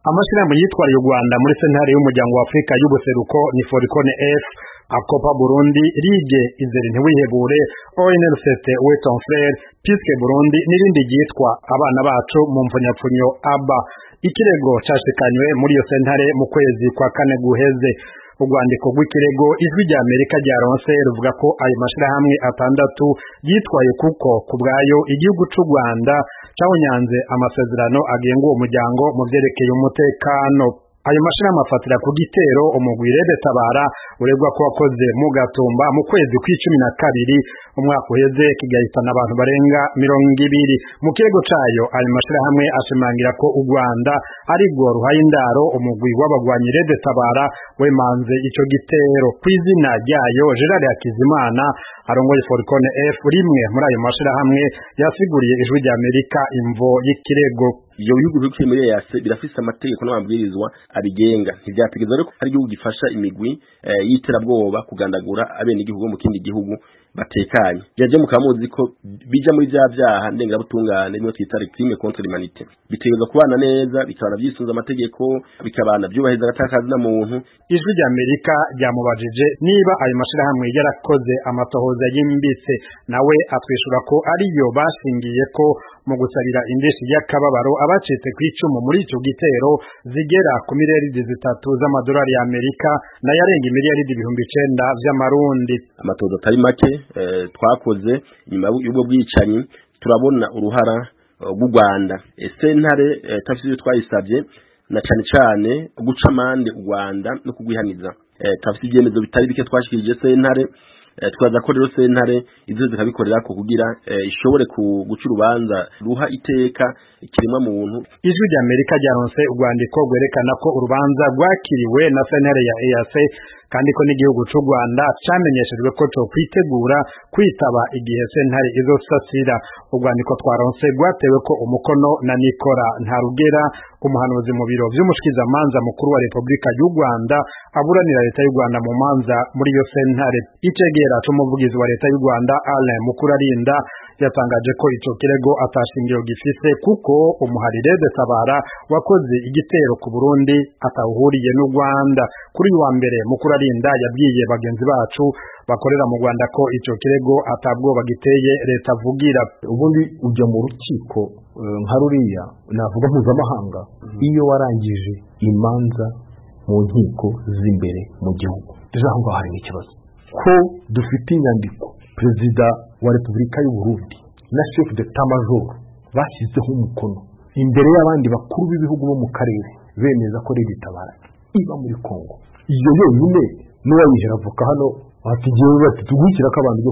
Amashirahamwe yitwariye u Rwanda muri sentare y'umuryango wa Afrika y'ubuseruko ni Foricone F, Akopa Burundi, Rige Izere Ntiwihebure, ONLCT Weton Frere, Piske Burundi n'irindi ryitwa Abana Bacu mu mfunyapfunyo ABBA. Ikirego cashikanywe muri iyo sentare mu kwezi kwa kane guheze. Urwandiko rw'ikirego Ijwi rya Amerika ryaronse ruvuga ko ayo mashirahamwe atandatu yitwaye kuko kubwayo igihugu c'u Rwanda cawunyanze amasezerano agenga uwo muryango mu vyerekeye umutekano. Ayo mashirahamwe afatira ku gitero umugwi Rede Tabara uregwa ko wakoze mu Gatumba mu kwezi kw'icumi na kabiri umwaka uheze kigahitana abantu barenga 200. Mu kirego cayo ayo mashirahamwe ashimangira ko u Rwanda ari rwo ruhaye indaro umugwi w'abagwanyi Rede Tabara wemanze ico gitero. Kw'izina ryayo Gerard Hakizimana arongoye Foricone F, rimwe muri ayo mashirahamwe yasiguriye Ijwi rya Amerika imvo y'ikirego. Iyo bihugu bikiri muri EAC birafise amategeko n'amabwirizwa abigenga, ntivyategezwa rero ari igihugu gifasha imigwi y'iterabwoba kugandagura abene igihugu mu kindi gihugu batekanye. Byaje mukamuzi ko bija muri vyaha ndengabutungane bimwe twita crime contre l'humanité. Bitegezwa kubana neza, bikabana vyisunza amategeko, bikabana vyubahiriza agatakazi na muntu. Ijwi rya Amerika ryamubajije niba ayo mashirahamwe yarakoze amatohoza yimbitse, nawe atwishura ko ariyo bashingiye ko mu gusabira indishi y'akababaro abacitse kw'icumu muri ico gitero zigera ku miliyaridi 3 z'amadolari ya Amerika na yarenga miliyaridi 9,000 vy'amarundi. Amatohoza atari make twakoze nyuma y'ubwo bwicanyi turabona uruhara rw'u Rwanda. Sentare tafsiri twayisabye na cane guca amande u Rwanda no kugwihaniza. Tafsiri ibyemezo bitari bike twashikirije sentare, twaza ko rero sentare izo zikabikorera ko kugira ishobore guca urubanza ruha iteka ikiremwa muntu. Ijwi rya Amerika ryaronse urwandiko rwerekana ko urubanza rwakiriwe na sentare ya EAC kandi ko n'igihugu c'u Rwanda camenyeshejwe ko cyo kwitegura kwitaba igihe sentare izosasira. Urwandiko twaronse rwatewe ko umukono na Nikora Ntarugera, umuhanuzi mu biro vy'umushikizamanza mukuru wa Republika y'u Rwanda aburanira leta y'u Rwanda mu manza muri iyo sentare. Icegera c'umuvugizi wa leta y'u Rwanda Alain Mukurarinda yatangaje ko ico kirego atashingiro gifise kuko umuhari Rede Tabara wakoze igitero ku Burundi atawuhuriye n'u Rwanda. Kuri wa mbere Mukurarinda yabwiye bagenzi bacu bakorera mu Rwanda ko ico kirego atabwoba giteye leta avugira. Ubundi ujya mu rukiko nka ruriya navuga mpuzamahanga iyo warangije imanza mu nkiko z'imbere mu gihugu. Ijambo hari ikibazo ko dufite inyandiko Perezida wa Repubulika y'u Burundi na Chef d'Etat Major bashyizeho umukono imbere y'abandi bakuru b'ibihugu bo mu karere bemeza ko Rede Tabara iba muri Kongo. Iyo yonyine n'uwayihera avuka hano atigiye bati tugukira ko abantu byo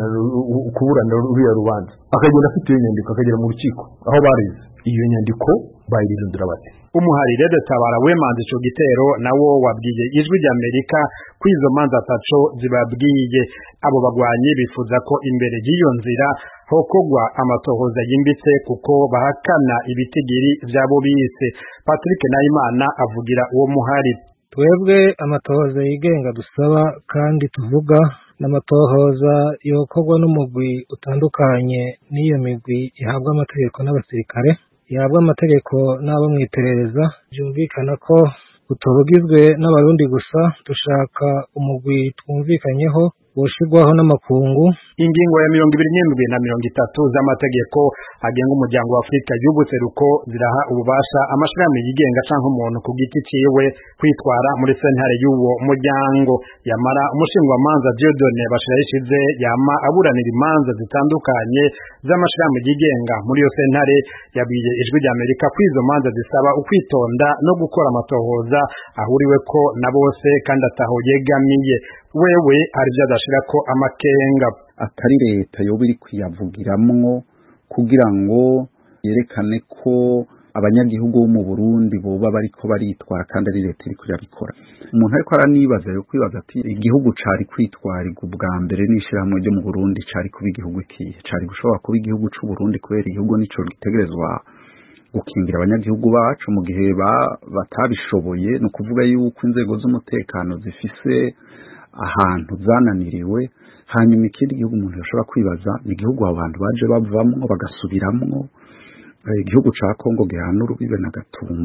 kuburana ruriya rubanza akagenda afite iyo nyandiko akagera mu rukiko aho barize iyo nyandiko bayirindira bati. Umuhari Rede Tabara wemanze ico gitero nawo wabwiye Ijwi rya Amerika kwizo manza ataco zibabwiye. Abo bagwanyi bifuza ko imbere y'iyo nzira hokogwa amatohoza yimbitse kuko bahakana ibitigiri vyabo bise. Patrick Nahimana avugira uwo muhari. Twebwe amatohoza yigenga dusaba kandi tuvuga n'amatohoza yokorwa n'umugwi utandukanye n'iyo migwi ihabwa amategeko n'abasirikare, ihabwa amategeko n'abo mw'iperereza. Byumvikana ko utobugizwe n'abarundi gusa, dushaka umugwi twumvikanyeho woshirwaho n'amakungu. Ingingo ya 27 na 30 z'amategeko agenga umuryango wa Afrika y'ubuseruko ziraha ububasha amashirahamwe yigenga canke umuntu ku giti ciwe kwitwara muri sentare y'uwo muryango. Yamara umushingwamanza Dieudonné Bashirayishize yama aburanira imanza zitandukanye z'amashirahamwe yigenga muri iyo sentare yabwiye Ijwi rya Amerika kwizo manza zisaba ukwitonda no gukora amatohoza ahuriwe ko na bose kandi ataho yegamiye. Wewe arivyo adashirako amakenga. Atari leta yoba iri kwiyavugiramwo kugira ngo yerekane ko abanyagihugu bo mu Burundi boba bariko baritwara kandi ari leta iri kuyabikora. Umuntu ariko aranibaza yo kwibaza ati igihugu cari kwitwarirwa ubwa mbere n'ishirahamwe ryo mu Burundi cari kuba igihugu kihe? Cari gushobora kuba igihugu c'u Burundi kubera igihugu nico gitegerezwa gukingira abanyagihugu bacu mu gihe batabishoboye. No kuvuga yuko inzego z'umutekano zifise ahantu zananiriwe. Hanyuma ikindi gihugu umuntu yashobora kwibaza ni igihugu abantu baje bavamwo bagasubiramwo. Igihugu ca Kongo gihana urubibe na Gatumba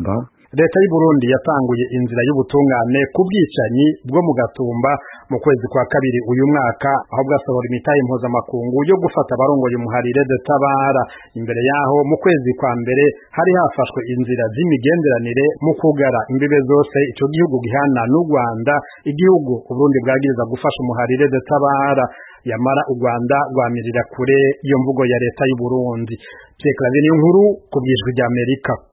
leta y'u Burundi yatanguye inzira y'ubutungane ku bwicanyi bwo mu Gatumba mu kwezi kwa kabiri uyu mwaka, aho bwasohora imitahe mpuzamakungu yo gufata abarongoye umuharire de Tabara. Imbere yaho mu kwezi kwa mbere hari hafashwe inzira z'imigenderanire mu kugara imbibe zose ico gihugu gihana n'u Rwanda, igihugu Uburundi bwagiriza gufasha umuharire de Tabara. Yamara u Rwanda rwamirira kure iyo mvugo ya leta y'u Burundi. Pierre Claver Niyonkuru ku bw'Ijwi ry'Amerika.